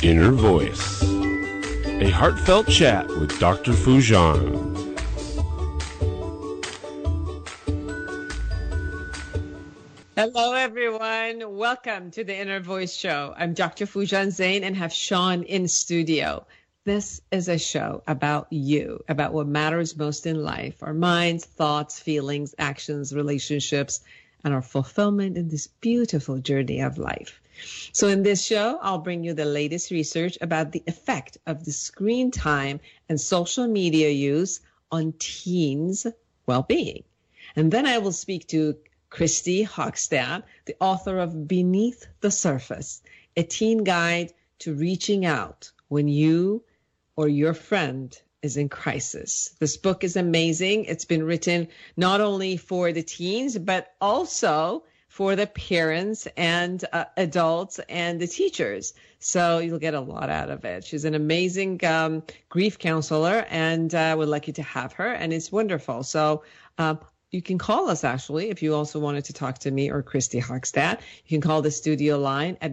Inner Voice, a heartfelt chat with Dr. Foojan. Hello, everyone. Welcome to the Inner Voice Show. I'm Dr. Foojan Zeine and have Sean in studio. This is a show about you, about what matters most in life, our minds, thoughts, feelings, actions, relationships, and our fulfillment in this beautiful journey of life. So in this show, I'll bring you the latest research about the effect of the screen time and social media use on teens' well-being. And then I will speak to Christy Hogstad, the author of Beneath the Surface, a teen guide to reaching out when you or your friend is in crisis. This book is amazing. It's been written not only for the teens, but also for the parents and adults and the teachers. So you'll get a lot out of it. She's an amazing grief counselor, and I would like you to have her, and it's wonderful. So you can call us, actually, if you also wanted to talk to me or Christy Hogstad. You can call the studio line at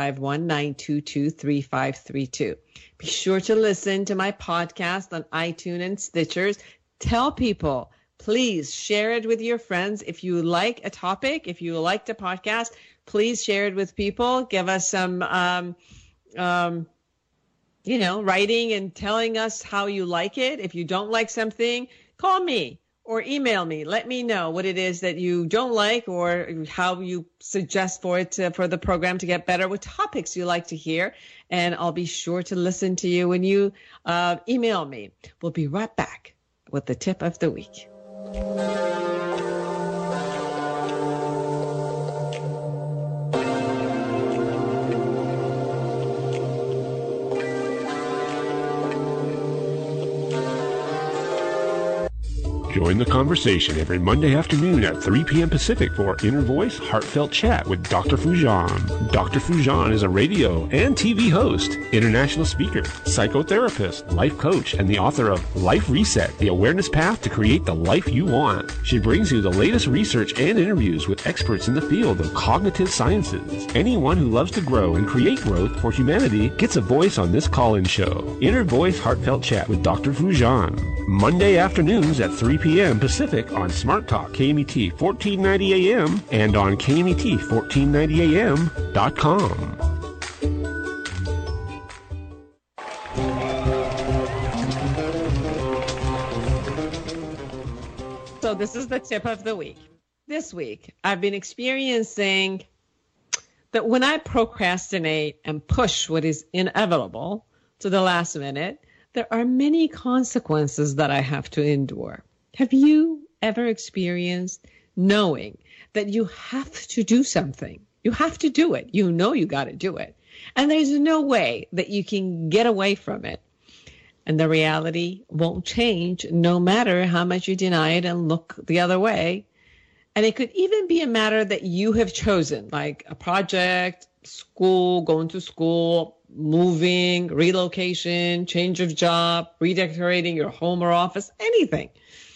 951-922-3532. Be sure to listen to my podcast on iTunes and Stitchers. Tell people, please share it with your friends. If you like a topic, if you like the podcast, please share it with people. Give us some, writing and telling us how you like it. If you don't like something, call me or email me. Let me know what it is that you don't like or how you suggest for it for the program to get better, what topics you like to hear. And I'll be sure to listen to you when you email me. We'll be right back with the tip of the week. Join the conversation every Monday afternoon at 3 p.m. Pacific for Inner Voice Heartfelt Chat with Dr. Foojan. Dr. Foojan is a radio and TV host, international speaker, psychotherapist, life coach, and the author of Life Reset, The Awareness Path to Create the Life You Want. She brings you the latest research and interviews with experts in the field of cognitive sciences. Anyone who loves to grow and create growth for humanity gets a voice on this call-in show. Inner Voice Heartfelt Chat with Dr. Foojan. Monday afternoons at 3 p.m. Pacific on Smart Talk KMET 1490 AM and on KMET1490AM.com. So this is the tip of the week. This week, I've been experiencing that when I procrastinate and push what is inevitable to the last minute, there are many consequences that I have to endure. Have you ever experienced knowing that you have to do something? You have to do it. You know you got to do it. And there's no way that you can get away from it. And the reality won't change no matter how much you deny it and look the other way. And it could even be a matter that you have chosen, like a project, school, going to school, moving, relocation, change of job, redecorating your home or office, anything.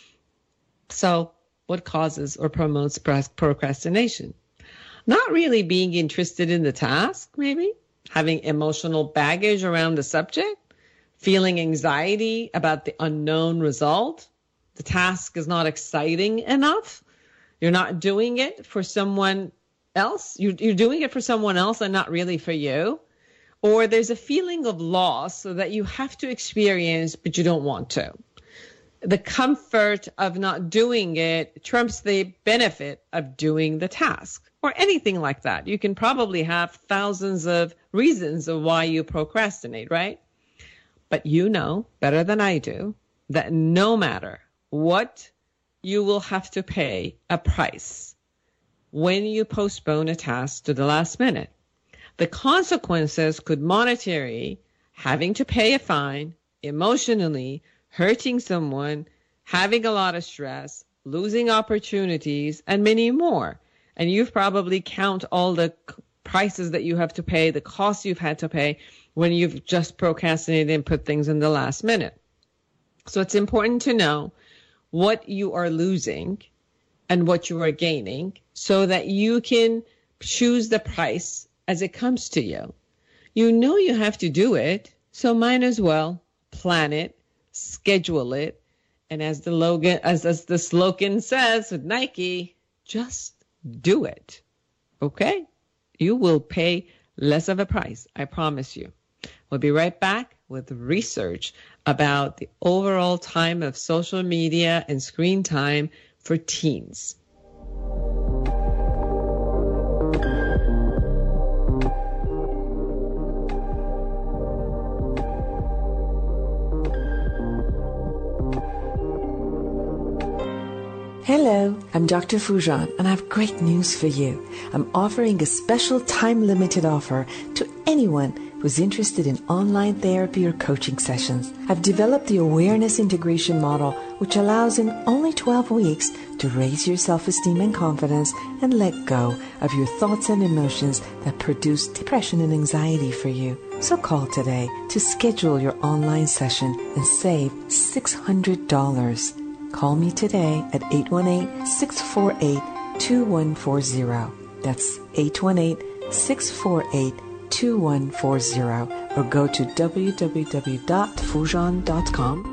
So what causes or promotes procrastination? Not really being interested in the task, maybe. Having emotional baggage around the subject. Feeling anxiety about the unknown result. The task is not exciting enough. You're not doing it for someone else. You're doing it for someone else and not really for you. Or there's a feeling of loss that you have to experience, but you don't want to. The comfort of not doing it trumps the benefit of doing the task or anything like that. You can probably have thousands of reasons of why you procrastinate, right? But you know better than I do that no matter what, you will have to pay a price when you postpone a task to the last minute. The consequences could monetary, having to pay a fine, emotionally, hurting someone, having a lot of stress, losing opportunities, and many more. And you've probably count all the prices that you have to pay, the costs you've had to pay when you've just procrastinated and put things in the last minute. So it's important to know what you are losing and what you are gaining so that you can choose the price as it comes to you. You know you have to do it, so might as well plan it, schedule it, and as the slogan says with Nike, just do it. Okay? You will pay less of a price, I promise you. We'll be right back with research about the overall time of social media and screen time for teens. Hello, I'm Dr. Foujan, and I have great news for you. I'm offering a special time-limited offer to anyone who's interested in online therapy or coaching sessions. I've developed the awareness integration model, which allows in only 12 weeks to raise your self-esteem and confidence and let go of your thoughts and emotions that produce depression and anxiety for you. So call today to schedule your online session and save $600. Call me today at 818-648-2140. That's 818-648-2140. Or go to www.foujan.com.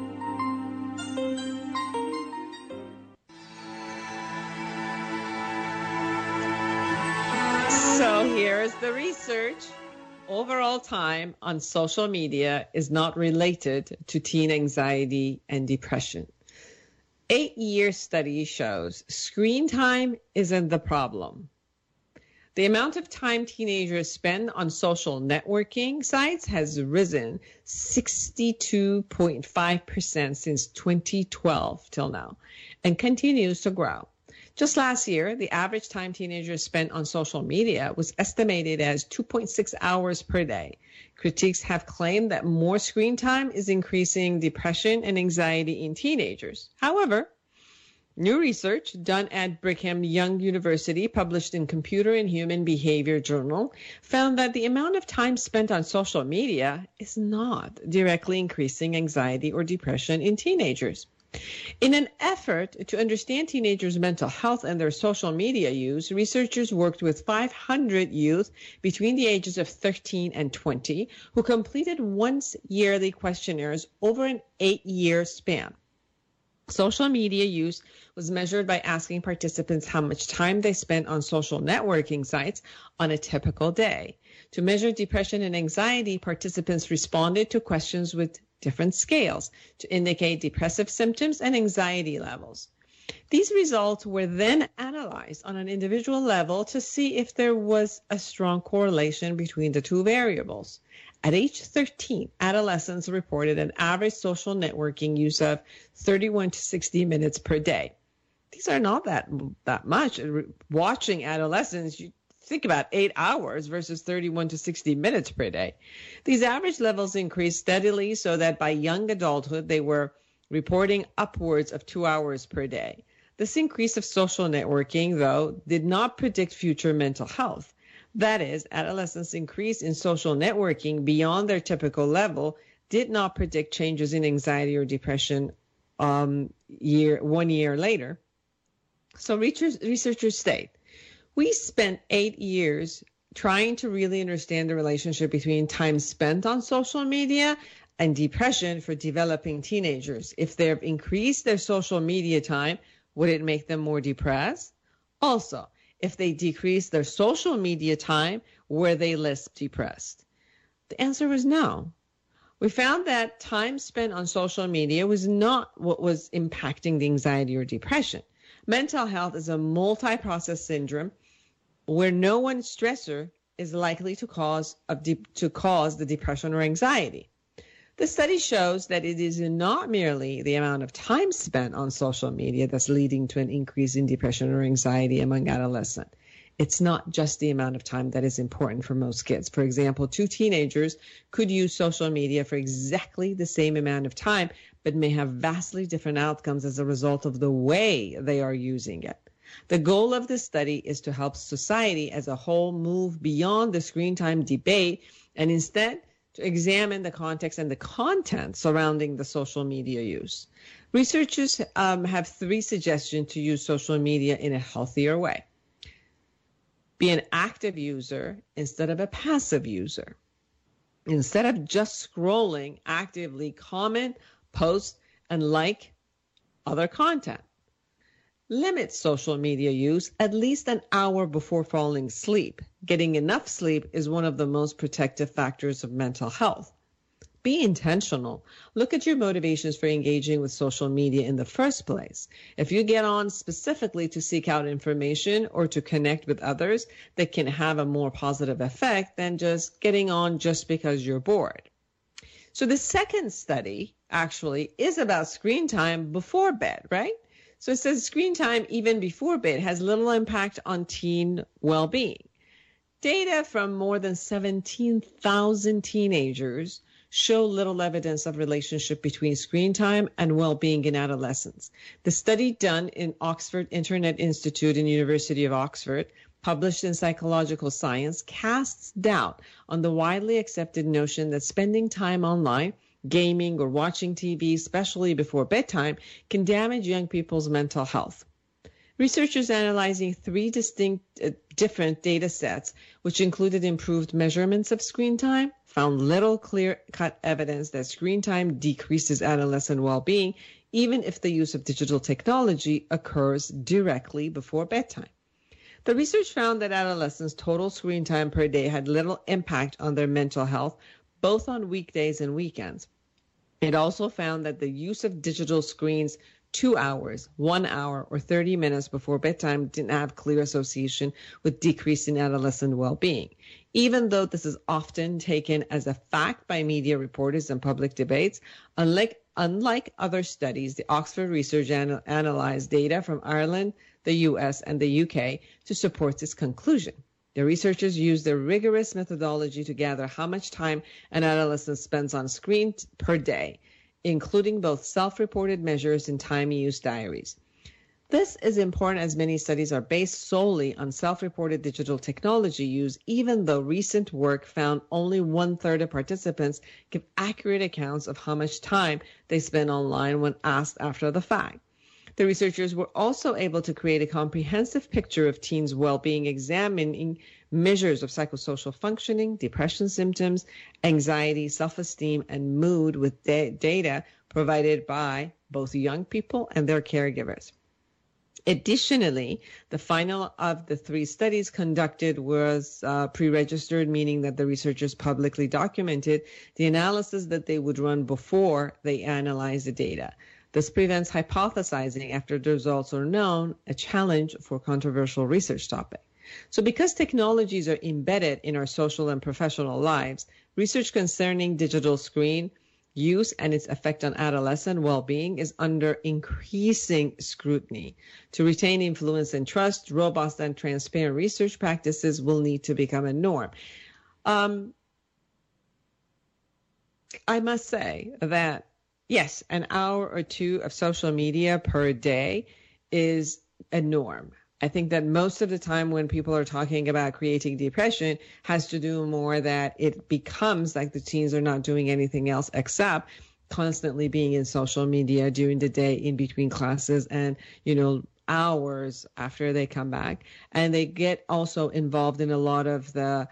So here is the research. Overall time on social media is not related to teen anxiety and depression. 8-year study shows screen time isn't the problem. The amount of time teenagers spend on social networking sites has risen 62.5% since 2012 till now and continues to grow. Just last year, the average time teenagers spent on social media was estimated as 2.6 hours per day. Critics have claimed that more screen time is increasing depression and anxiety in teenagers. However, new research done at Brigham Young University, published in Computer and Human Behavior Journal, found that the amount of time spent on social media is not directly increasing anxiety or depression in teenagers. In an effort to understand teenagers' mental health and their social media use, researchers worked with 500 youth between the ages of 13 and 20 who completed once-yearly questionnaires over an 8-year span. Social media use was measured by asking participants how much time they spent on social networking sites on a typical day. To measure depression and anxiety, participants responded to questions with different scales to indicate depressive symptoms and anxiety levels. These results were then analyzed on an individual level to see if there was a strong correlation between the two variables. At age 13, adolescents reported an average social networking use of 31 to 60 minutes per day. These are not that much. Watching adolescents, you think about 8 hours versus 31 to 60 minutes per day. These average levels increased steadily so that by young adulthood, they were reporting upwards of 2 hours per day. This increase of social networking, though, did not predict future mental health. That is, adolescents' increase in social networking beyond their typical level did not predict changes in anxiety or depression 1 year later. So researchers state, we spent 8 years trying to really understand the relationship between time spent on social media and depression for developing teenagers. If they've increased their social media time, would it make them more depressed? Also, if they decrease their social media time, were they less depressed? The answer was no. We found that time spent on social media was not what was impacting the anxiety or depression. Mental health is a multi-process syndrome where no one stressor is likely to cause the depression or anxiety. The study shows that it is not merely the amount of time spent on social media that's leading to an increase in depression or anxiety among adolescents. It's not just the amount of time that is important for most kids. For example, 2 teenagers could use social media for exactly the same amount of time, but may have vastly different outcomes as a result of the way they are using it. The goal of this study is to help society as a whole move beyond the screen time debate and instead to examine the context and the content surrounding the social media use. Researchers have 3 suggestions to use social media in a healthier way. Be an active user instead of a passive user. Instead of just scrolling, actively comment, post, and like other content. Limit social media use at least an hour before falling asleep. Getting enough sleep is one of the most protective factors of mental health. Be intentional. Look at your motivations for engaging with social media in the first place. If you get on specifically to seek out information or to connect with others, that can have a more positive effect than just getting on just because you're bored. So the second study actually is about screen time before bed, right? So it says screen time even before bed has little impact on teen well-being. Data from more than 17,000 teenagers show little evidence of relationship between screen time and well-being in adolescents. The study done in Oxford Internet Institute and University of Oxford, published in Psychological Science, casts doubt on the widely accepted notion that spending time online, gaming, or watching TV, especially before bedtime, can damage young people's mental health. Researchers analyzing three different data sets, which included improved measurements of screen time, found little clear-cut evidence that screen time decreases adolescent well-being, even if the use of digital technology occurs directly before bedtime. The research found that adolescents' total screen time per day had little impact on their mental health, both on weekdays and weekends. It also found that the use of digital screens 2 hours, 1 hour, or 30 minutes before bedtime didn't have clear association with decrease in adolescent well-being. Even though this is often taken as a fact by media reporters and public debates, unlike other studies, the Oxford research analyzed data from Ireland, the US, and the UK to support this conclusion. The researchers used a rigorous methodology to gather how much time an adolescent spends on screen per day, including both self-reported measures and time use diaries. This is important as many studies are based solely on self-reported digital technology use, even though recent work found only 1/3 of participants give accurate accounts of how much time they spend online when asked after the fact. The researchers were also able to create a comprehensive picture of teens' well-being, examining measures of psychosocial functioning, depression symptoms, anxiety, self-esteem, and mood with data provided by both young people and their caregivers. Additionally, the final of the three studies conducted was pre-registered, meaning that the researchers publicly documented the analysis that they would run before they analyze the data. This prevents hypothesizing after the results are known, a challenge for controversial research topic. So because technologies are embedded in our social and professional lives, research concerning digital screen use and its effect on adolescent well-being is under increasing scrutiny. To retain influence and trust, robust and transparent research practices will need to become a norm. I must say that yes, an hour or two of social media per day is a norm. I think that most of the time when people are talking about creating depression has to do more that it becomes like the teens are not doing anything else except constantly being in social media during the day in between classes and, hours after they come back. And they get also involved in a lot of the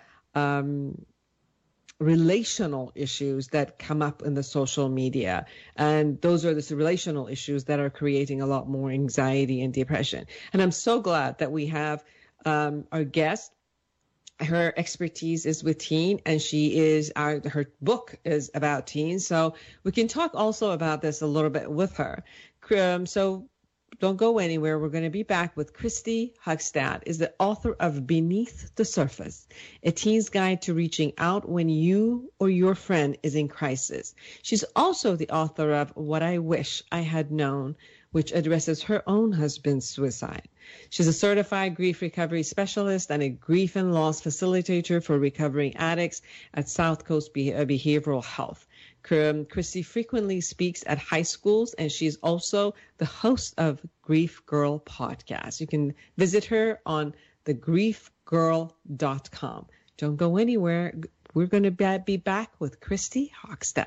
relational issues that come up in the social media. And those are the relational issues that are creating a lot more anxiety and depression. And I'm so glad that we have our guest. Her expertise is with teen, and her book is about teens. So we can talk also about this a little bit with her. So don't go anywhere. We're going to be back with Christy Hogstad, is the author of Beneath the Surface, a teen's guide to reaching out when you or your friend is in crisis. She's also the author of What I Wish I Had Known, which addresses her own husband's suicide. She's a certified grief recovery specialist and a grief and loss facilitator for recovering addicts at South Coast Behavioral Health. Christy frequently speaks at high schools, and she's also the host of Grief Girl podcast. You can visit her on thegriefgirl.com. Don't go anywhere. We're going to be back with Christy Hogstad.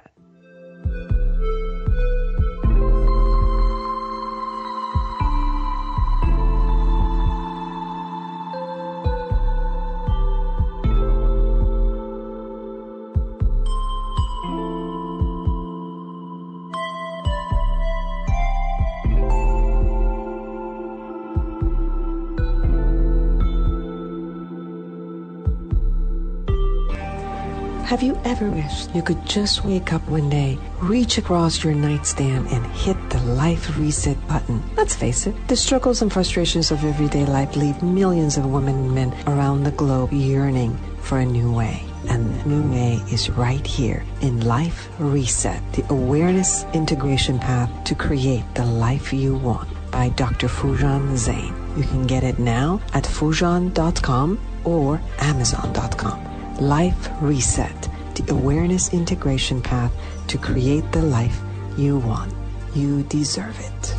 Have you ever wished you could just wake up one day, reach across your nightstand, and hit the life reset button? Let's face it, the struggles and frustrations of everyday life leave millions of women and men around the globe yearning for a new way. And the new way is right here in Life Reset, the awareness integration path to create the life you want by Dr. Foojan Zeine. You can get it now at Foojan.com or Amazon.com. Life Reset, the awareness integration path to create the life you want. You deserve it.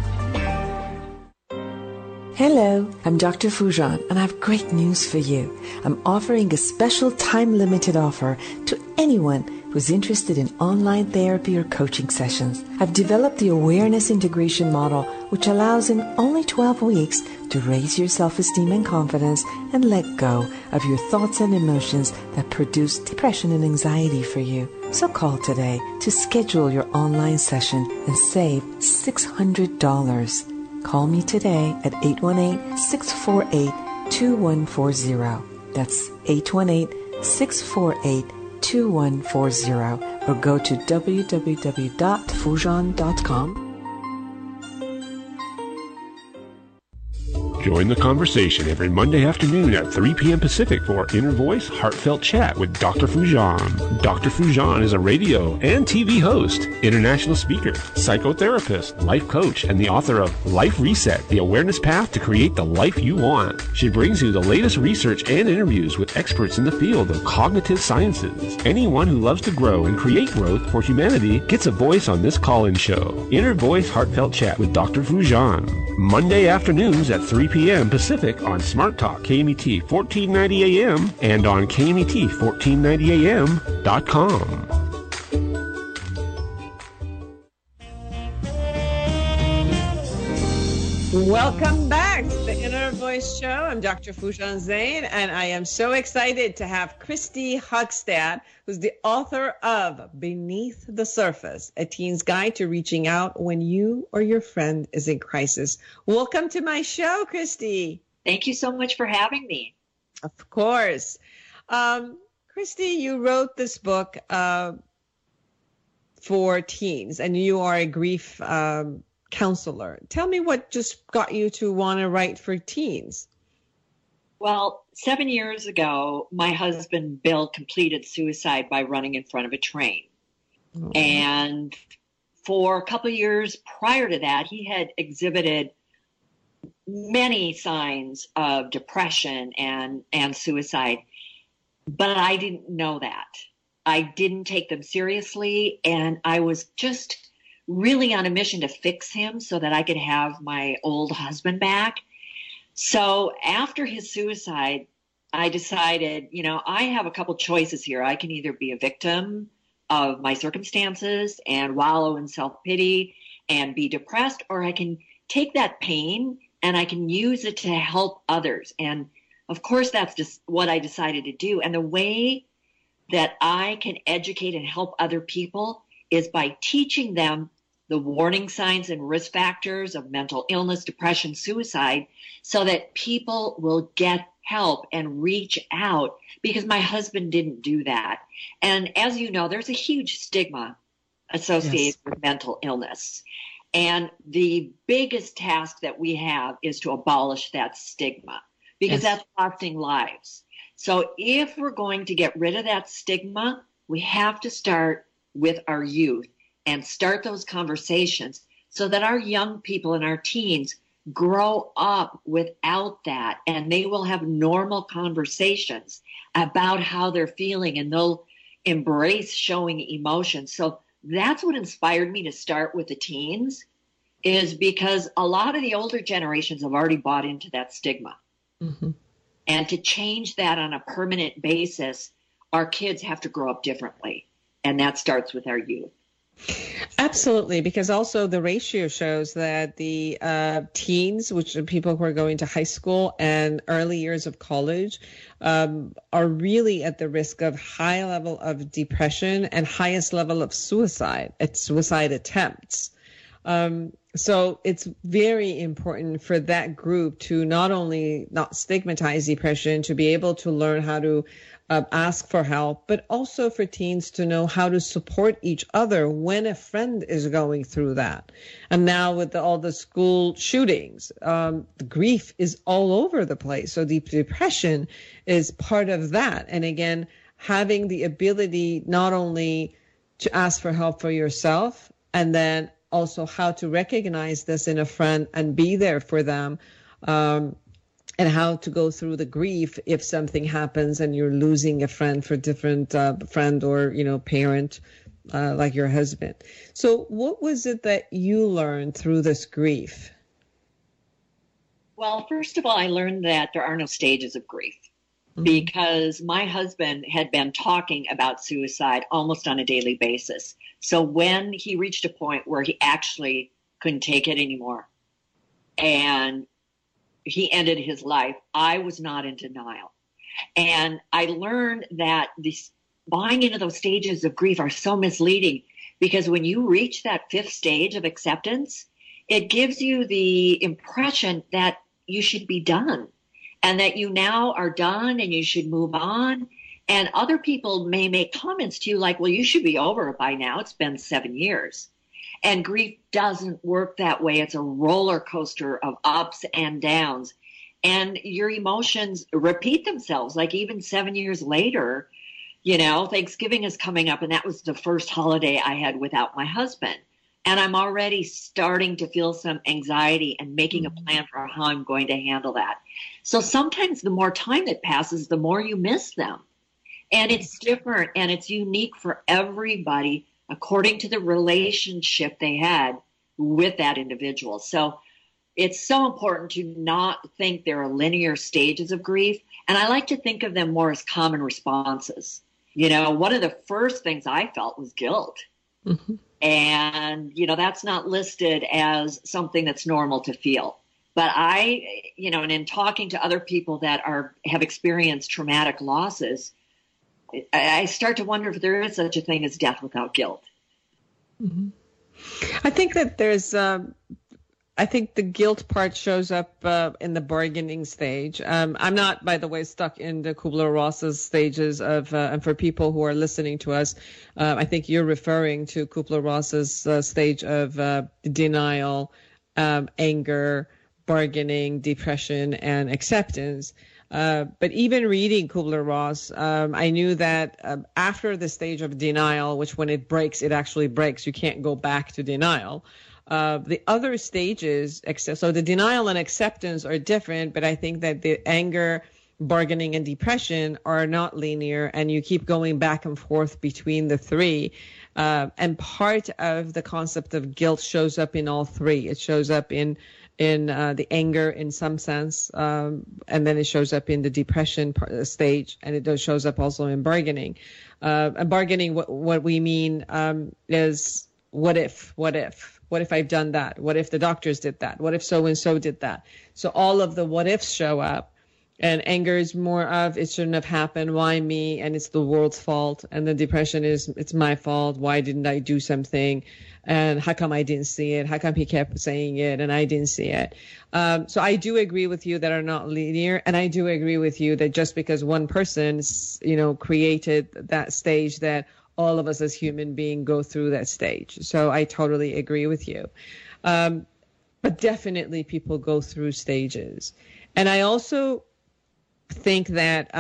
Hello, I'm Dr. Foojan, and I have great news for you. I'm offering a special time-limited offer to anyone who's interested in online therapy or coaching sessions. I've developed the awareness integration model, which allows in only 12 weeks to raise your self-esteem and confidence and let go of your thoughts and emotions that produce depression and anxiety for you. So call today to schedule your online session and save $600. Call me today at 818-648-2140. That's 818-648-2140, or go to www.foojan.com. Join the conversation every Monday afternoon at 3 p.m. Pacific for Inner Voice Heartfelt Chat with Dr. Foojan. Dr. Foojan is a radio and TV host, international speaker, psychotherapist, life coach, and the author of Life Reset, the awareness path to create the life you want. She brings you the latest research and interviews with experts in the field of cognitive sciences. Anyone who loves to grow and create growth for humanity gets a voice on this call-in show. Inner Voice Heartfelt Chat with Dr. Foojan. Monday afternoons at 3 p.m. Pacific on Smart Talk KMET 1490 AM and on KMET1490AM.com. Welcome back to the Inner Voice Show. I'm Dr. Foojan Zeine, and I am so excited to have Christy Hogstad, who's the author of Beneath the Surface, A Teen's Guide to Reaching Out When You or Your Friend is in Crisis. Welcome to my show, Christy. Thank you so much for having me. Of course. Christy, you wrote this book for teens, and you are a grief counselor. Tell me what just got you to want to write for teens. Well, 7 years ago, my husband, Bill, completed suicide by running in front of a train. Oh. And for a couple of years prior to that, he had exhibited many signs of depression and suicide. But I didn't know that. I didn't take them seriously, and I was just really on a mission to fix him so that I could have my old husband back. So after his suicide, I decided, I have a couple choices here. I can either be a victim of my circumstances and wallow in self-pity and be depressed, or I can take that pain and I can use it to help others. And of course, that's just what I decided to do. And the way that I can educate and help other people is by teaching them the warning signs and risk factors of mental illness, depression, suicide, so that people will get help and reach out, because my husband didn't do that. And as you know, there's a huge stigma associated with mental illness. And the biggest task that we have is to abolish that stigma, because that's costing lives. So if we're going to get rid of that stigma, we have to start with our youth and start those conversations so that our young people and our teens grow up without that, and they will have normal conversations about how they're feeling, and they'll embrace showing emotions. So that's what inspired me to start with the teens, is because a lot of the older generations have already bought into that stigma. Mm-hmm. And to change that on a permanent basis, our kids have to grow up differently. And that starts with our youth. Absolutely, because also the ratio shows that the teens, which are people who are going to high school and early years of college, are really at the risk of high level of depression and highest level of suicide attempts. So it's very important for that group to not only not stigmatize depression, to be able to learn how to ask for help, but also for teens to know how to support each other when a friend is going through that. And now with all the school shootings, the grief is all over the place. So deep depression is part of that. And again, having the ability not only to ask for help for yourself, and then also how to recognize this in a friend and be there for them, and how to go through the grief if something happens and you're losing a friend for different friend or, parent, like your husband. So what was it that you learned through this grief? Well, first of all, I learned that there are no stages of grief, because my husband had been talking about suicide almost on a daily basis. So when he reached a point where he actually couldn't take it anymore and he ended his life, I was not in denial. And I learned that buying into those stages of grief are so misleading, because when you reach that 5th stage of acceptance, it gives you the impression that you should be done and that you now are done and you should move on. And other people may make comments to you like, well, you should be over it by now. It's been 7 years. And grief doesn't work that way. It's a roller coaster of ups and downs. And your emotions repeat themselves. Like even 7 years later, Thanksgiving is coming up, and that was the first holiday I had without my husband. And I'm already starting to feel some anxiety and making a plan for how I'm going to handle that. So sometimes the more time that passes, the more you miss them. And it's different and it's unique for everybody according to the relationship they had with that individual. So it's so important to not think there are linear stages of grief. And I like to think of them more as common responses. One of the first things I felt was guilt. Mm-hmm. And, that's not listed as something that's normal to feel. But and in talking to other people that have experienced traumatic losses, I start to wonder if there is such a thing as death without guilt. Mm-hmm. I think that I think the guilt part shows up in the bargaining stage. I'm not, by the way, stuck in the Kubler-Ross's stages of, and for people who are listening to us, I think you're referring to Kubler-Ross's stage of denial, anger, bargaining, depression, and acceptance. But even reading Kubler-Ross, I knew that after the stage of denial, which when it breaks, it actually breaks. You can't go back to denial. The other stages, so the denial and acceptance are different, but I think that the anger, bargaining, and depression are not linear, and you keep going back and forth between the three. And part of the concept of guilt shows up in all three. It shows up in the anger in some sense, and then it shows up in the depression stage, and it shows up also in bargaining. And bargaining, what we mean is what if? What if I've done that? What if the doctors did that? What if so-and-so did that? So all of the what ifs show up, and anger is more of it shouldn't have happened. Why me? And it's the world's fault. And the depression is it's my fault. Why didn't I do something? And how come I didn't see it? How come he kept saying it and I didn't see it? So I do agree with you that are not linear. And I do agree with you that just because one person, created that stage, that all of us as human beings go through that stage. So I totally agree with you. But definitely people go through stages. And I also think that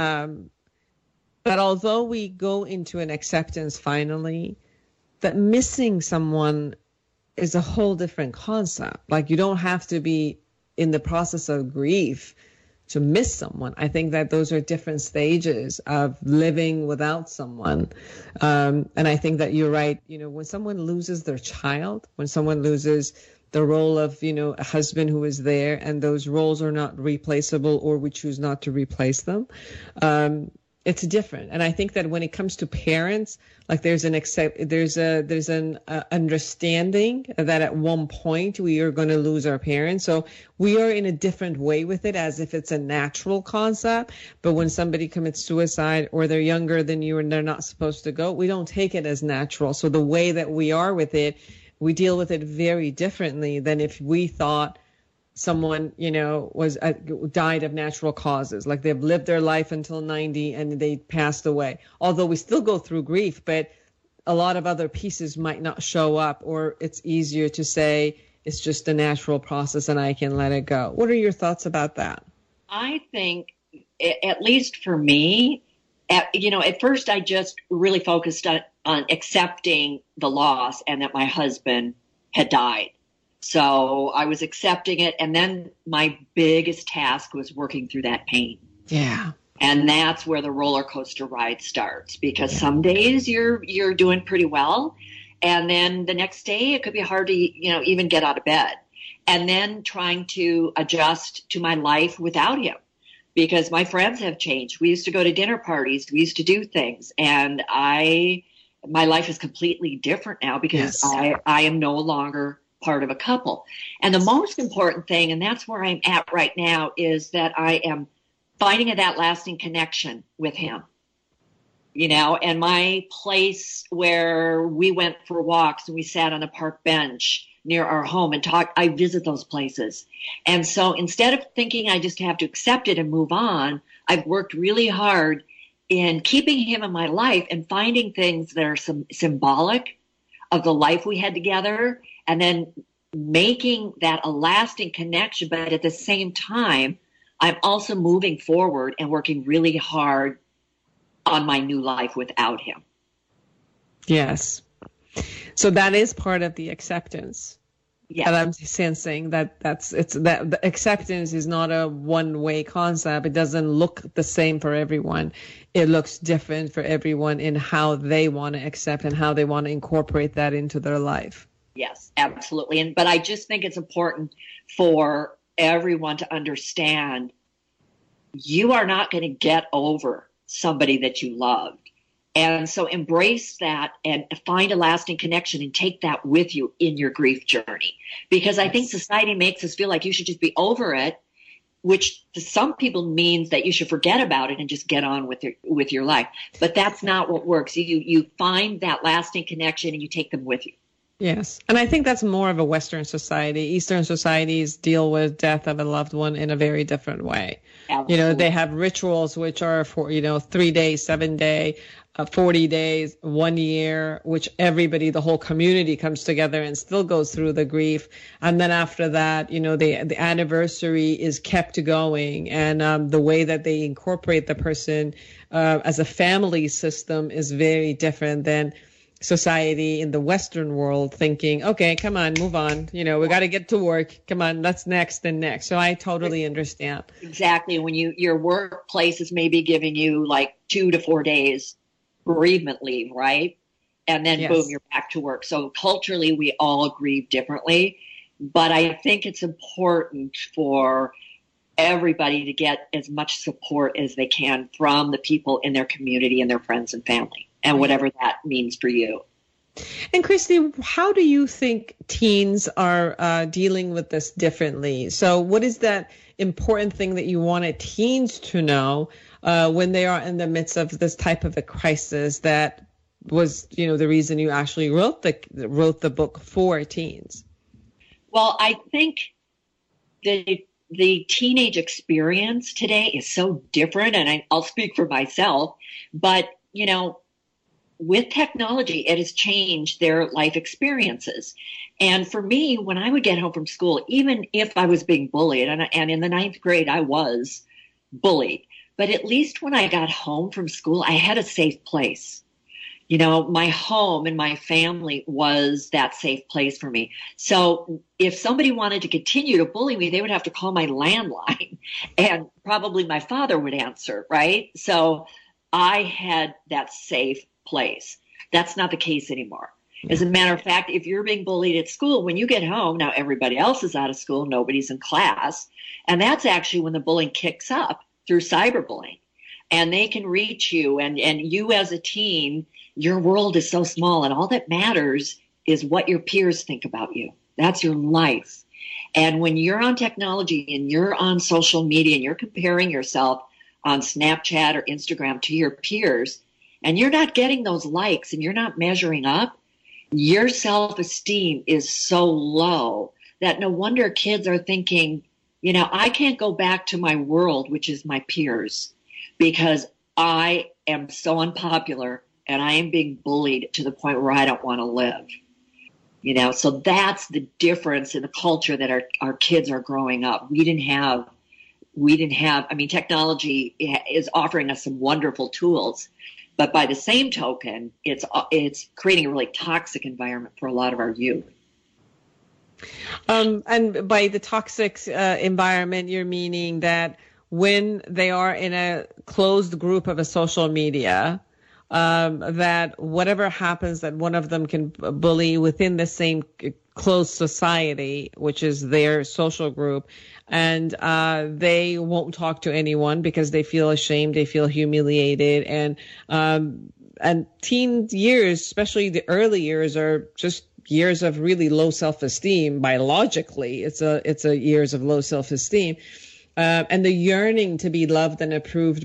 although we go into an acceptance finally, that missing someone is a whole different concept. Like you don't have to be in the process of grief to miss someone. I think that those are different stages of living without someone. And I think that you're right. When someone loses their child, when someone loses the role of, a husband who is there, and those roles are not replaceable, or we choose not to replace them, it's different. And I think that when it comes to parents, like there's an understanding that at one point we are going to lose our parents. So we are in a different way with it, as if it's a natural concept. But when somebody commits suicide, or they're younger than you and they're not supposed to go, we don't take it as natural. So the way that we are with it, we deal with it very differently than if we thought someone, was died of natural causes, like they've lived their life until 90 and they passed away. Although we still go through grief, but a lot of other pieces might not show up, or it's easier to say it's just a natural process and I can let it go. What are your thoughts about that? I think, at least for me, at first I just really focused on accepting the loss and that my husband had died. So I was accepting it. And then my biggest task was working through that pain. Yeah. And that's where the roller coaster ride starts, because some days you're doing pretty well. And then the next day it could be hard to, even get out of bed. And then trying to adjust to my life without him, because my friends have changed. We used to go to dinner parties. We used to do things. And my life is completely different now because I am no longer part of a couple. And the most important thing, and that's where I'm at right now, is that I am finding that lasting connection with him, and my place where we went for walks and we sat on a park bench near our home and talked, I visit those places. And so instead of thinking I just have to accept it and move on, I've worked really hard in keeping him in my life and finding things that are symbolic of the life we had together, and then making that a lasting connection. But at the same time, I'm also moving forward and working really hard on my new life without him. Yes. So that is part of the acceptance. Yes. And I'm sensing that the acceptance is not a one-way concept. It doesn't look the same for everyone. It looks different for everyone in how they want to accept and how they want to incorporate that into their life. Yes, absolutely. But I just think it's important for everyone to understand you are not going to get over somebody that you loved. And so embrace that and find a lasting connection and take that with you in your grief journey. Because I think society makes us feel like you should just be over it, which to some people means that you should forget about it and just get on with your life. But that's not what works. You find that lasting connection and you take them with you. Yes. And I think that's more of a Western society. Eastern societies deal with death of a loved one in a very different way. Absolutely. They have rituals which are for, 3 days, 7 day, 40 days, 1 year, which everybody, the whole community comes together and still goes through the grief. And then after that, the anniversary is kept going. And the way that they incorporate the person as a family system is very different than society in the Western world, thinking, okay, come on, move on. We got to get to work. Come on, that's next and next. So I totally understand. Exactly. When your workplace is maybe giving you like 2 to 4 days bereavement leave, right? And then boom, you're back to work. So culturally, we all grieve differently. But I think it's important for everybody to get as much support as they can from the people in their community and their friends and family, and whatever that means for you. And Christy, how do you think teens are dealing with this differently? So what is that important thing that you wanted teens to know when they are in the midst of this type of a crisis that was, the reason you actually wrote the book for teens? Well, I think the teenage experience today is so different, and I'll speak for myself, but, with technology, it has changed their life experiences. And for me, when I would get home from school, even if I was being bullied, and in the 9th grade, I was bullied, but at least when I got home from school, I had a safe place. My home and my family was that safe place for me. So if somebody wanted to continue to bully me, they would have to call my landline, and probably my father would answer, right? So I had that safe place. That's not the case anymore. As a matter of fact, if you're being bullied at school, when you get home, now everybody else is out of school, nobody's in class. And that's actually when the bullying kicks up through cyberbullying. And they can reach you, and you as a teen, your world is so small, and all that matters is what your peers think about you. That's your life. And when you're on technology and you're on social media and you're comparing yourself on Snapchat or Instagram to your peers, and you're not getting those likes and you're not measuring up, your self-esteem is so low that no wonder kids are thinking I can't go back to my world, which is my peers, because I am so unpopular and I am being bullied to the point where I don't want to live. So that's the difference in the culture that our kids are growing up. We didn't have, technology is offering us some wonderful tools, but by the same token, it's creating a really toxic environment for a lot of our youth. And by the toxic environment, you're meaning that when they are in a closed group of a social media, that whatever happens, that one of them can bully within the same closed society, which is their social group, and they won't talk to anyone because they feel ashamed, they feel humiliated, and teen years, especially the early years, are just years of really low self-esteem. Biologically, it's a years of low self-esteem, and the yearning to be loved and approved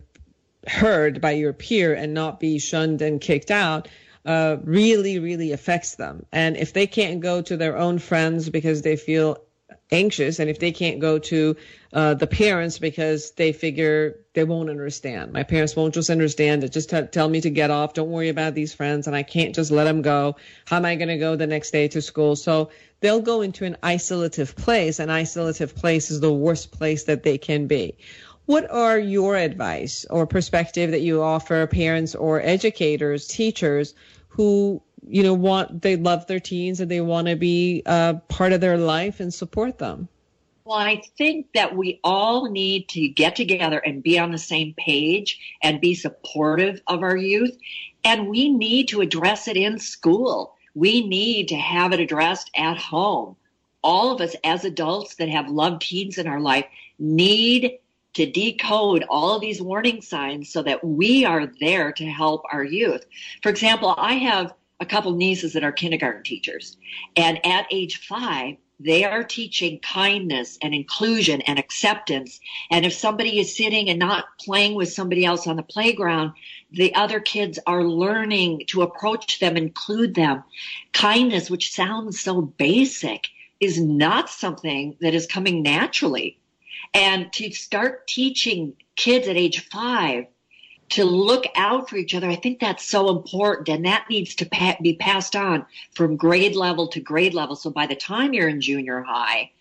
heard by your peer and not be shunned and kicked out really, really affects them. And if they can't go to their own friends because they feel anxious, and if they can't go to the parents because they figure they won't understand, my parents won't just understand it, just tell me to get off, don't worry about these friends, and I can't just let them go, how am I going to go the next day to school? So they'll go into an isolative place. An isolative place is the worst place that they can be. What are your advice or perspective that you offer parents or educators, teachers who, they love their teens and they want to be part of their life and support them? Well, I think that we all need to get together and be on the same page and be supportive of our youth. And we need to address it in school. We need to have it addressed at home. All of us as adults that have loved teens in our life need to decode all of these warning signs so that we are there to help our youth. For example, I have a couple nieces that are kindergarten teachers, and at age 5, they are teaching kindness and inclusion and acceptance. And if somebody is sitting and not playing with somebody else on the playground, the other kids are learning to approach them, include them. Kindness, which sounds so basic, is not something that is coming naturally. And to start teaching kids at age 5 to look out for each other, I think that's so important. And that needs to be passed on from grade level to grade level. So by the time you're in junior high,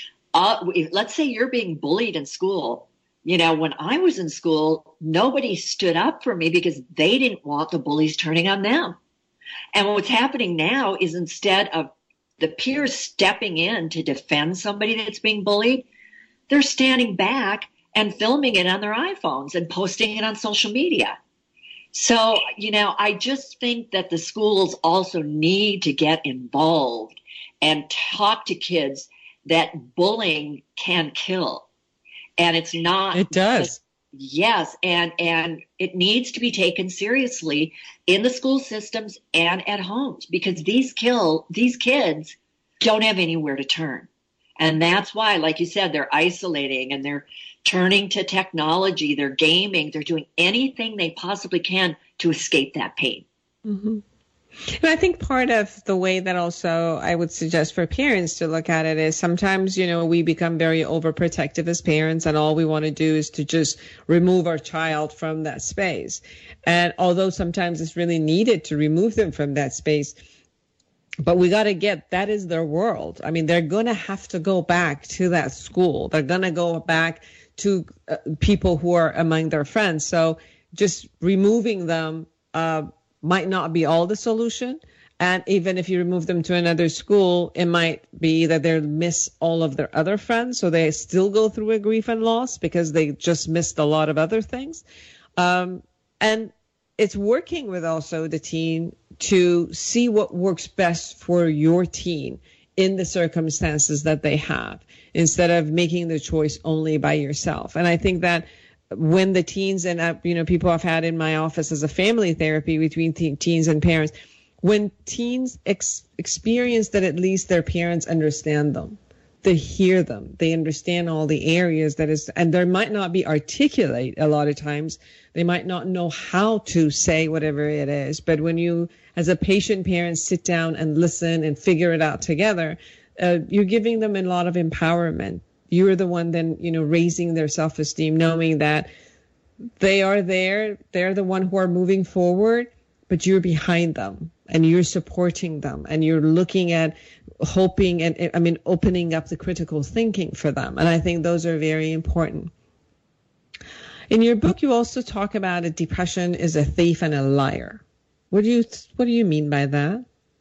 let's say you're being bullied in school. When I was in school, nobody stood up for me because they didn't want the bullies turning on them. And what's happening now is instead of the peers stepping in to defend somebody that's being bullied, they're standing back and filming it on their iPhones and posting it on social media. So, I just think that the schools also need to get involved and talk to kids that bullying can kill. And it's not. It does. Yes. And it needs to be taken seriously in the school systems and at homes, because these kids don't have anywhere to turn. And that's why, like you said, they're isolating and they're turning to technology, they're gaming, they're doing anything they possibly can to escape that pain. Mm-hmm. And I think part of the way that also I would suggest for parents to look at it is sometimes, we become very overprotective as parents, and all we want to do is to just remove our child from that space. And although sometimes it's really needed to remove them from that space, but we got to that is their world. I mean, they're going to have to go back to that school. They're going to go back to people who are among their friends. So just removing them might not be all the solution. And even if you remove them to another school, it might be that they miss all of their other friends. So they still go through a grief and loss because they just missed a lot of other things. And it's working with also the teen to see what works best for your teen in the circumstances that they have, instead of making the choice only by yourself. And I think that when the teens and, people I've had in my office as a family therapy between teens and parents, when teens experience that at least their parents understand them, they hear them, they understand all the areas and they might not be articulate a lot of times. They might not know how to say whatever it is. But when you, as a patient parent, sit down and listen and figure it out together, you're giving them a lot of empowerment you're the one then, raising their self-esteem, knowing that they are there, they're the one who are moving forward, but you're behind them and you're supporting them and you're looking at hoping and opening up the critical thinking for them. And I think those are very important. In your book, you also talk about a depression is a thief and a liar. What do you mean by that?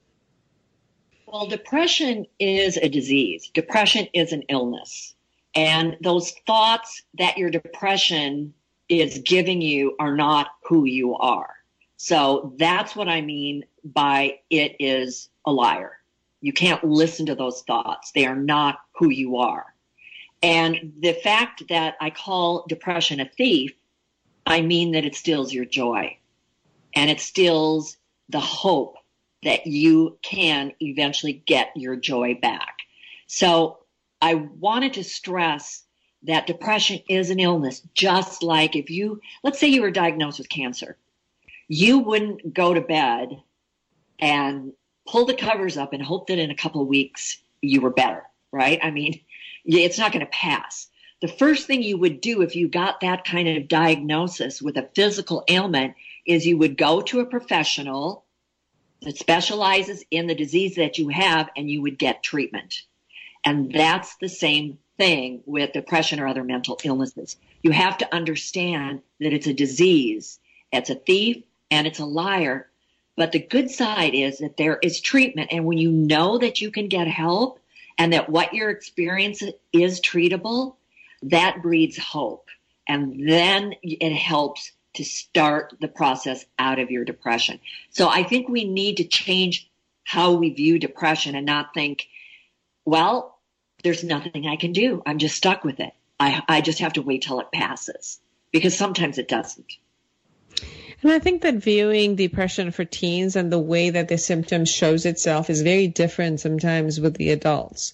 Well, depression is a disease. Depression is an illness. And those thoughts that your depression is giving you are not who you are. So that's what I mean by it is a liar. You can't listen to those thoughts. They are not who you are. And the fact that I call depression a thief, I mean that it steals your joy and it steals the hope that you can eventually get your joy back. So I wanted to stress that depression is an illness, just like let's say you were diagnosed with cancer. You wouldn't go to bed and pull the covers up and hope that in a couple of weeks you were better, right? It's not going to pass. The first thing you would do if you got that kind of diagnosis with a physical ailment is you would go to a professional that specializes in the disease that you have, and you would get treatment. And that's the same thing with depression or other mental illnesses. You have to understand that it's a disease, it's a thief, and it's a liar. But the good side is that there is treatment. And when you know that you can get help and that what you're experiencing is treatable, that breeds hope. And then it helps to start the process out of your depression. So I think we need to change how we view depression and not think, well, there's nothing I can do. I'm just stuck with it. I just have to wait till it passes, because sometimes it doesn't. And I think that viewing depression for teens and the way that the symptom shows itself is very different sometimes with the adults.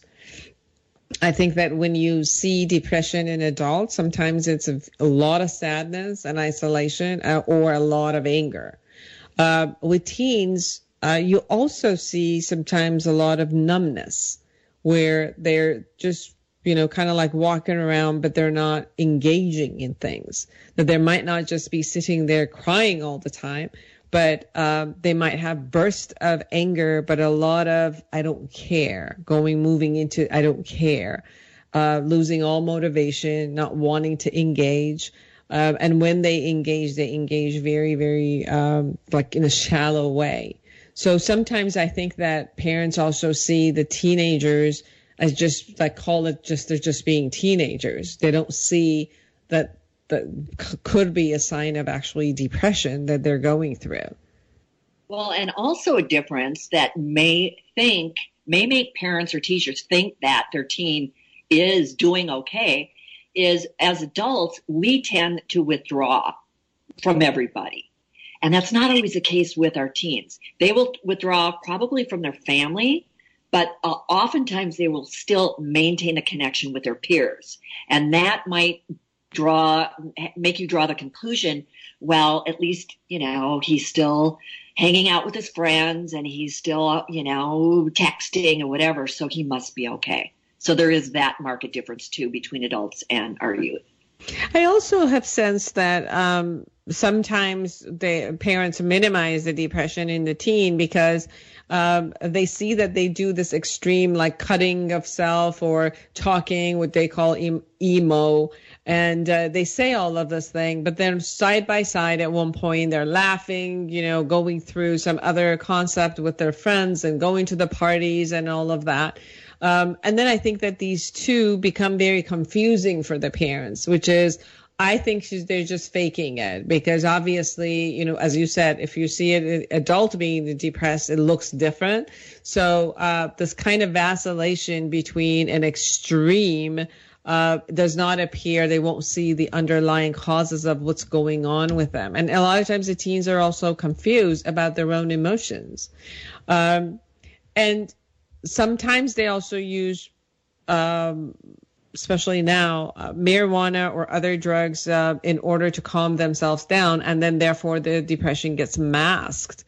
I think that when you see depression in adults, sometimes it's a lot of sadness and isolation or a lot of anger. With teens, you also see sometimes a lot of numbness where they're just, kind of like walking around, but they're not engaging in things. That they might not just be sitting there crying all the time, but they might have bursts of anger, but a lot of I don't care, moving into I don't care, losing all motivation, not wanting to engage. And when they engage very, very like in a shallow way. So sometimes I think that parents also see the teenagers as just they're just being teenagers. They don't see that could be a sign of actually depression that they're going through. Well, and also a difference that may make parents or teachers think that their teen is doing okay is as adults, we tend to withdraw from everybody. And that's not always the case with our teens. They will withdraw probably from their family, but oftentimes they will still maintain a connection with their peers. And that might make you draw the conclusion, well, at least, he's still hanging out with his friends and he's still, texting or whatever. So he must be okay. So there is that market difference too between adults and our youth. I also have sensed that sometimes the parents minimize the depression in the teen because they see that they do this extreme like cutting of self or talking, what they call emo. And they say all of this thing, but then side by side at one point, they're laughing, going through some other concept with their friends and going to the parties and all of that. And then I think that these two become very confusing for the parents, which is, I think they're just faking it because obviously, as you said, if you see an adult being depressed, it looks different. So this kind of vacillation between an extreme does not appear. They won't see the underlying causes of what's going on with them. And a lot of times the teens are also confused about their own emotions. And sometimes they also use, especially now, marijuana or other drugs in order to calm themselves down. And then therefore the depression gets masked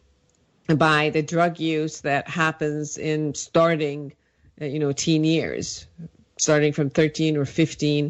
by the drug use that happens in starting, teen years. starting from 13 or 15,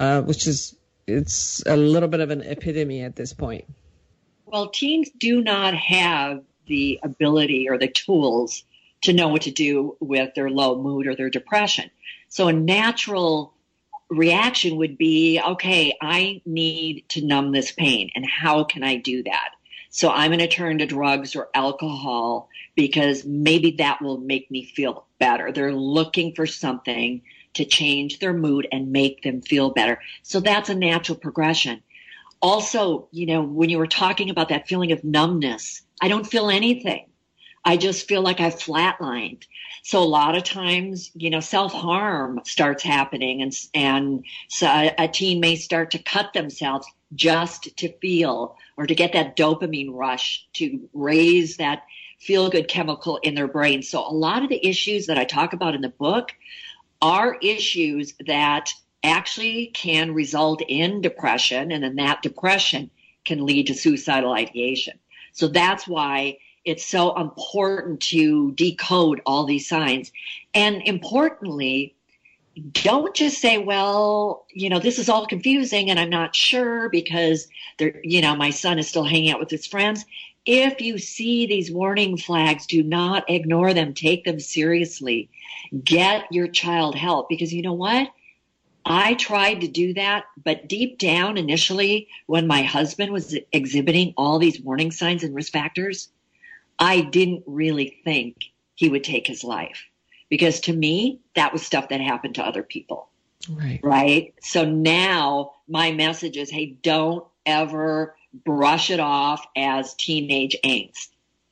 it's a little bit of an epidemic at this point. Well, teens do not have the ability or the tools to know what to do with their low mood or their depression. So a natural reaction would be, okay, I need to numb this pain. And how can I do that? So I'm going to turn to drugs or alcohol because maybe that will make me feel better. They're looking for something to change their mood and make them feel better. So that's a natural progression. Also, when you were talking about that feeling of numbness, I don't feel anything. I just feel like I've flatlined. So a lot of times, self-harm starts happening and so a teen may start to cut themselves just to feel or to get that dopamine rush to raise that feel-good chemical in their brain. So a lot of the issues that I talk about in the book are issues that actually can result in depression, and then that depression can lead to suicidal ideation. So that's why it's so important to decode all these signs. And importantly, don't just say, well, this is all confusing and I'm not sure because my son is still hanging out with his friends. If you see these warning flags, do not ignore them. Take them seriously. Get your child help, because you know what? I tried to do that, but deep down initially, when my husband was exhibiting all these warning signs and risk factors, I didn't really think he would take his life, because to me, that was stuff that happened to other people. Right? So now my message is, hey, don't ever brush it off as teenage angst.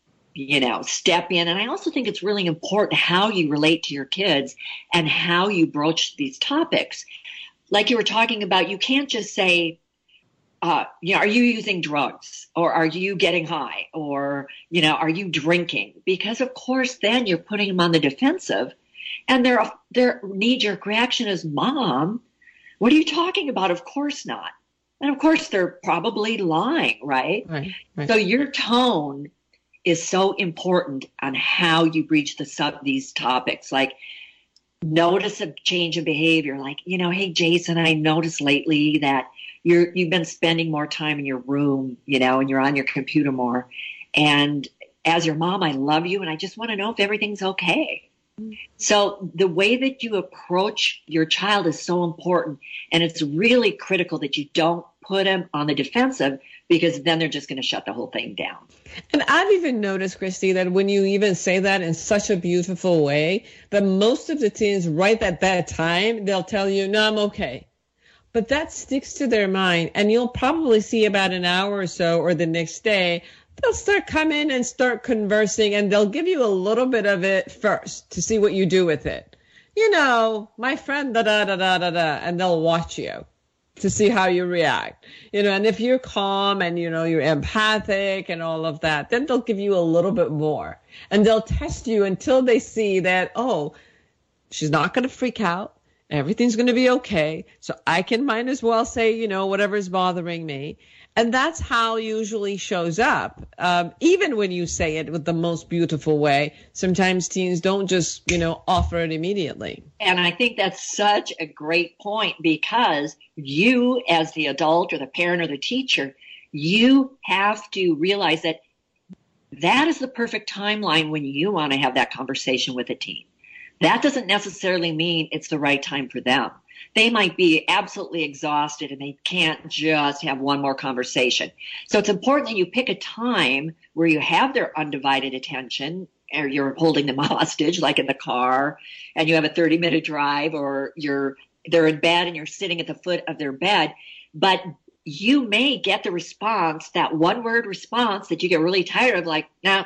Step in. And I also think it's really important how you relate to your kids and how you broach these topics. Like you were talking about, you can't just say, are you using drugs, or are you getting high, or, are you drinking? Because of course, then you're putting them on the defensive, and their knee-jerk reaction is, Mom, what are you talking about? Of course not. And of course, they're probably lying, right? Right. So your tone is so important on how you breach these topics. Like, notice a change in behavior. Like, hey, Jason, I noticed lately that you've been spending more time in your room, and you're on your computer more. And as your mom, I love you, and I just want to know if everything's okay. So the way that you approach your child is so important, and it's really critical that you don't put them on the defensive, because then they're just going to shut the whole thing down. And I've even noticed, Christy, that when you even say that in such a beautiful way, that most of the teens right at that time, they'll tell you, no, I'm okay. But that sticks to their mind, and you'll probably see about an hour or so, or the next day, they'll start coming and start conversing, and they'll give you a little bit of it first to see what you do with it. My friend, da-da-da-da-da-da, and they'll watch you to see how you react. And if you're calm and, you're empathic and all of that, then they'll give you a little bit more. And they'll test you until they see that, oh, she's not going to freak out. Everything's going to be okay. So I might as well say, whatever's bothering me. And that's how it usually shows up. Even when you say it with the most beautiful way, sometimes teens don't just, offer it immediately. And I think that's such a great point, because you, as the adult or the parent or the teacher, you have to realize that is the perfect timeline when you want to have that conversation with a teen. That doesn't necessarily mean it's the right time for them. They might be absolutely exhausted and they can't just have one more conversation. So it's important that you pick a time where you have their undivided attention, or you're holding them hostage, like in the car, and you have a 30-minute drive, or they're in bed and you're sitting at the foot of their bed. But you may get the response, that one-word response that you get really tired of, like, no,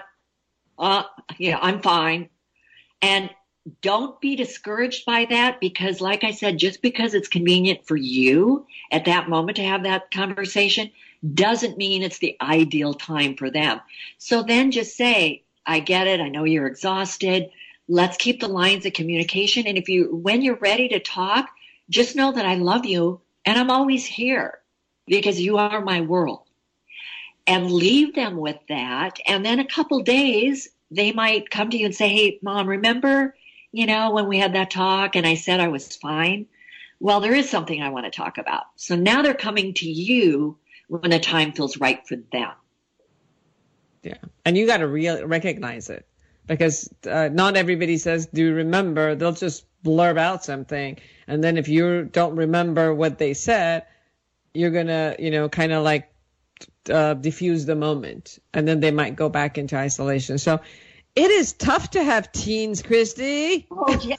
I'm fine. And don't be discouraged by that, because like I said, just because it's convenient for you at that moment to have that conversation doesn't mean it's the ideal time for them. So then just say, I get it. I know you're exhausted. Let's keep the lines of communication. And when you're ready to talk, just know that I love you and I'm always here because you are my world. And leave them with that. And then a couple days, they might come to you and say, hey, Mom, remember when we had that talk and I said I was fine? Well, there is something I want to talk about. So now they're coming to you when the time feels right for them. Yeah. And you got to recognize it, because not everybody says, do you remember? They'll just blurb out something. And then if you don't remember what they said, you're going to, kind of like diffuse the moment. And then they might go back into isolation. So it is tough to have teens, Christy. Oh, yeah.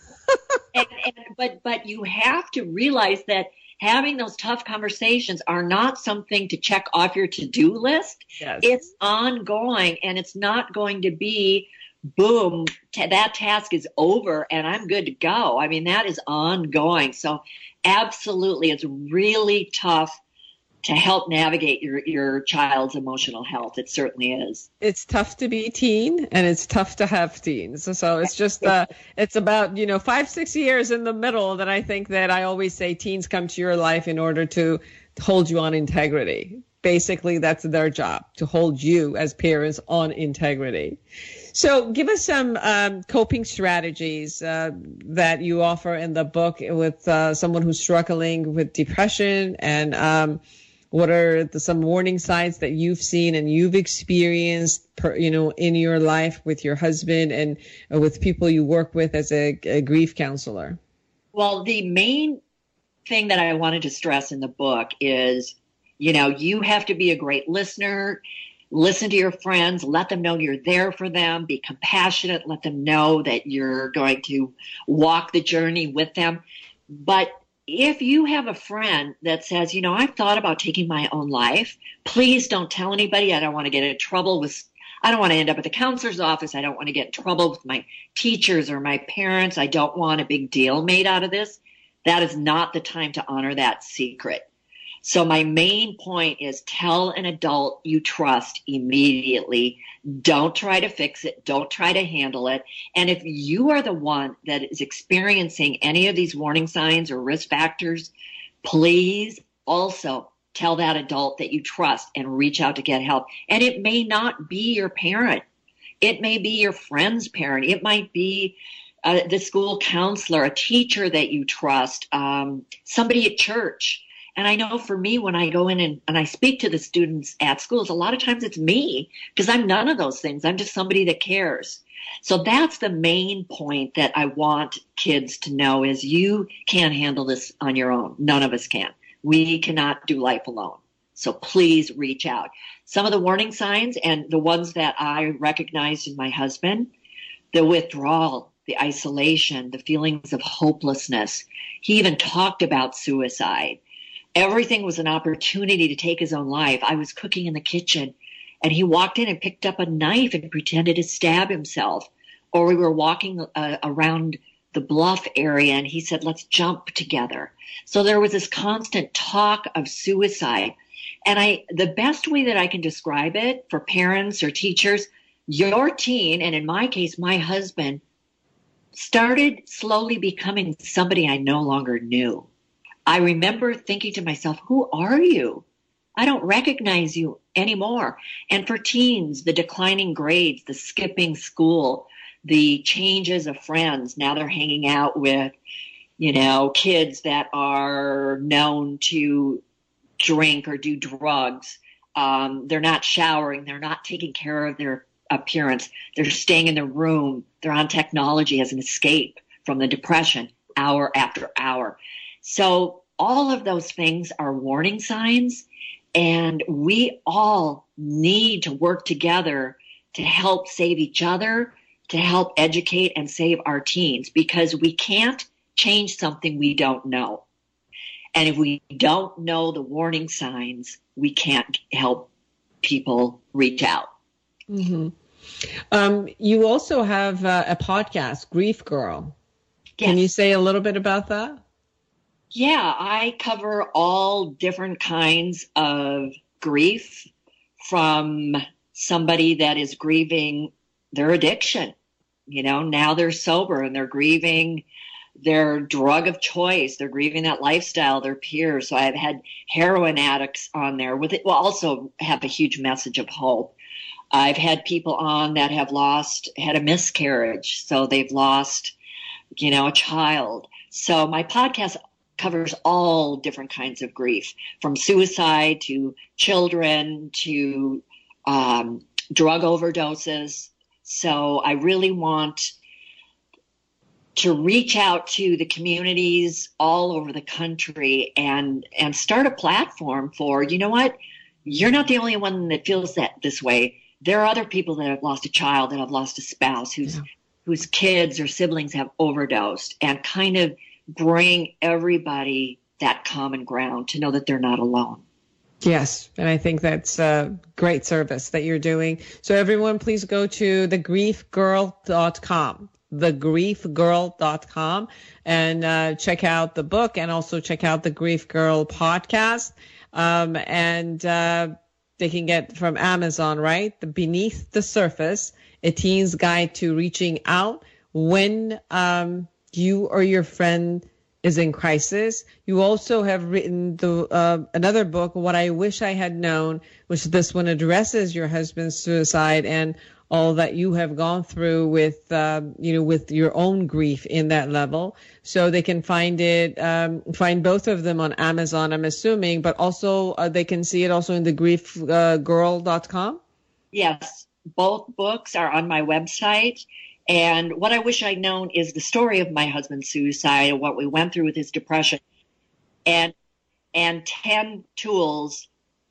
But you have to realize that having those tough conversations are not something to check off your to-do list. Yes. It's ongoing, and it's not going to be, boom, that task is over and I'm good to go. I mean, that is ongoing. So absolutely, it's really tough to help navigate your child's emotional health. It certainly is. It's tough to be a teen, and it's tough to have teens. So it's just, it's about, 5-6 years in the middle that I think that I always say teens come to your life in order to hold you on integrity. Basically, that's their job, to hold you as parents on integrity. So give us some coping strategies that you offer in the book with someone who's struggling with depression, and what are some warning signs that you've seen and you've experienced, in your life with your husband and with people you work with as a grief counselor? Well, the main thing that I wanted to stress in the book is, you have to be a great listener. Listen to your friends. Let them know you're there for them. Be compassionate. Let them know that you're going to walk the journey with them. But if you have a friend that says, I've thought about taking my own life, please don't tell anybody. I don't want to get in trouble I don't want to end up at the counselor's office. I don't want to get in trouble with my teachers or my parents. I don't want a big deal made out of this. That is not the time to honor that secret. So my main point is, tell an adult you trust immediately. Don't try to fix it. Don't try to handle it. And if you are the one that is experiencing any of these warning signs or risk factors, please also tell that adult that you trust and reach out to get help. And it may not be your parent. It may be your friend's parent. It might be the school counselor, a teacher that you trust, somebody at church. And I know for me, when I go in and I speak to the students at schools, a lot of times it's me, because I'm none of those things. I'm just somebody that cares. So that's the main point that I want kids to know, is you can't handle this on your own. None of us can. We cannot do life alone. So please reach out. Some of the warning signs, and the ones that I recognized in my husband, the withdrawal, the isolation, the feelings of hopelessness. He even talked about suicide. Everything was an opportunity to take his own life. I was cooking in the kitchen, and he walked in and picked up a knife and pretended to stab himself. Or we were walking around the bluff area, and he said, let's jump together. So there was this constant talk of suicide. And the best way that I can describe it for parents or teachers, your teen, and in my case, my husband, started slowly becoming somebody I no longer knew. I remember thinking to myself, who are you? I don't recognize you anymore. And for teens, the declining grades, the skipping school, the changes of friends. Now they're hanging out with, kids that are known to drink or do drugs. They're not showering. They're not taking care of their appearance. They're staying in their room. They're on technology as an escape from the depression, hour after hour. So all of those things are warning signs, and we all need to work together to help save each other, to help educate and save our teens, because we can't change something we don't know. And if we don't know the warning signs, we can't help people reach out. Mm-hmm. You also have a podcast, Grief Girl. Yes. Can you say a little bit about that? Yeah, I cover all different kinds of grief, from somebody that is grieving their addiction. Now they're sober and they're grieving their drug of choice. They're grieving that lifestyle, their peers. So I've had heroin addicts on there with it. Will also have a huge message of hope. I've had people on that have had a miscarriage. So they've lost a child. So my podcast covers all different kinds of grief, from suicide to children to drug overdoses. So I really want to reach out to the communities all over the country and start a platform for, you know what, you're not the only one that feels this way. There are other people that have lost a child, that have lost a spouse, whose kids or siblings have overdosed, and kind of bring everybody that common ground to know that they're not alone. Yes, and I think that's a great service that you're doing. So everyone, please go to thegriefgirl.com, thegriefgirl.com, and check out the book, and also check out the Grief Girl podcast. And they can get from Amazon, right? The Beneath the Surface, A Teen's Guide to Reaching Out When You or Your Friend is in Crisis. You also have written another book, What I Wish I Had Known, which this one addresses your husband's suicide and all that you have gone through with your own grief in that level. So they can find both of them on Amazon, I'm assuming, but also they can see it also in thegriefgirl.com. Yes, both books are on my website. And What I Wish I'd Known is the story of my husband's suicide and what we went through with his depression, and 10 tools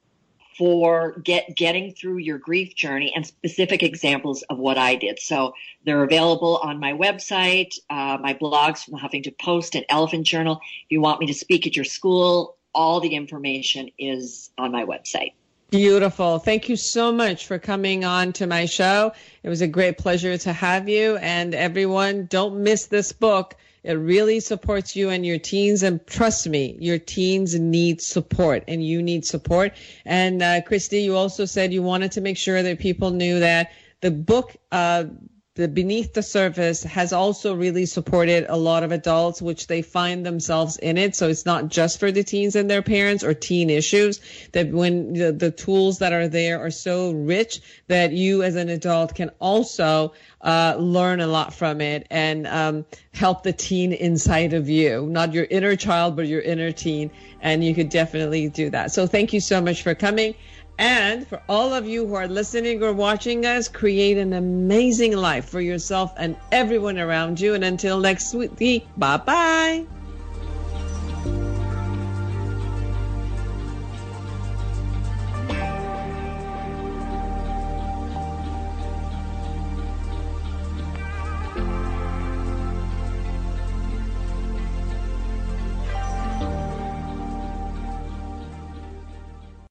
for getting through your grief journey, and specific examples of what I did. So they're available on my website, my blogs from the Huffington Post and Elephant Journal. If you want me to speak at your school, all the information is on my website. Beautiful. Thank you so much for coming on to my show. It was a great pleasure to have you. And everyone, don't miss this book. It really supports you and your teens. And trust me, your teens need support, and you need support. And Christy, you also said you wanted to make sure that people knew that the book, the Beneath the Surface, has also really supported a lot of adults, which they find themselves in it. So it's not just for the teens and their parents or teen issues, that when the tools that are there are so rich that you as an adult can also learn a lot from it and help the teen inside of you, not your inner child, but your inner teen. And you could definitely do that. So thank you so much for coming. And for all of you who are listening or watching us, create an amazing life for yourself and everyone around you. And until next week, bye-bye.